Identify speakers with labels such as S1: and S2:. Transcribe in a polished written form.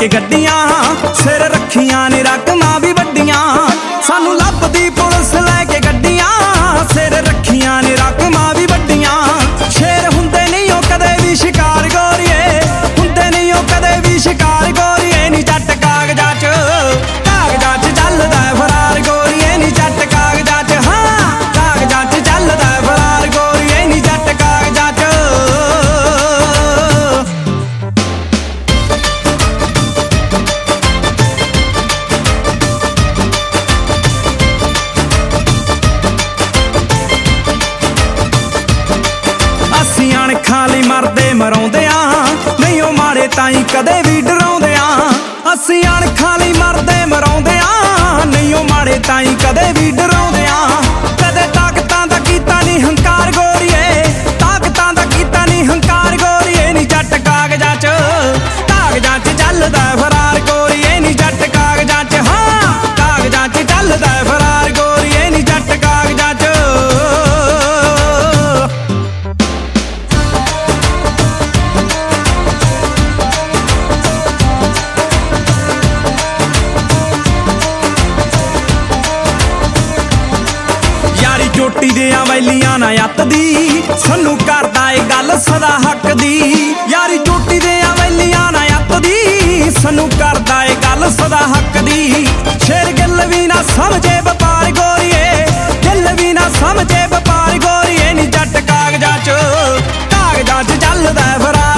S1: के गड्डियां सिर रखियां ने रकमां भी वड्डियां सानू लभदी पुलिस लैके गड्डियां सिर रखियां ने रकमां भी वड्डियां शेर हुंदे नहीं ओ कदे भी शिकार गोरीए हुंदे नहीं ओ कदे भी शिकार गोरीए नी जट कागजां च चलदा फरार गोरीए नी जट कागजां च हां कागजां च चलदा फरार गोरीए नी जट कागजां च ਅਸੀਂ ਅਣਖਾਂ ਲਈ ਮਰਦੇ ਮਰਾਉਂਦਿਆਂ ਨਹੀਂ ਉਹ ਮਾੜੇ ਤਾਈਂ ਕਦੇ ਵੀ ਡਰਾਉਂਦਿਆਂ ਅਸੀਂ ਅਣਖਾਂ ਲਈ ਮਰਦੇ ਮਰਾਉਂਦਿਆਂ ਨਹੀਂ ਉਹ ਮਾੜੇ ਤਾਈਂ ਕਦੇ ਵੀ ਡਰਾਉਂਦਿਆਂ ਕਦੇ ਤਾਕਤਾਂ ਦਾ ਕੀਤਾ ਨਹੀਂ ਹੰਕਾਰ ਗੋਰੀਏ ਤਾਕਤਾਂ ਦਾ ਕੀਤਾ ਨਹੀਂ ਹੰਕਾਰ ਗੋਰੀਏ ਨੀ ਜੱਟ ਕਾਗਜ਼ਾਂ 'ਚ ਚੱਲਦਾ ਫਰਾਰ ਗੋਰੀਏ ਨੀ ਜੱਟ ਕਾਗਜ਼ਾਂ 'ਚ ਹਾਂ ਕਾਗਜ਼ਾਂ 'ਚ ਚੱਲਦਾ ਫਰਾਰ ਗੋਰੀਏ ਨੀ ਜੱਟ ਕਾਗਜ਼ਾਂ 'ਚ चोटी दियां वैलियां ना अत दी सानू करदा ए गल सदा हक दी यारी चोटी दियां वैलियां ना अत दी सानू करदा ए गल सदा हक दी शेर गिल भी ना समझे व्यापार गोरीए गिल भी ना समझे व्यापार गोरीए नी जट कागजां च चलदा फरार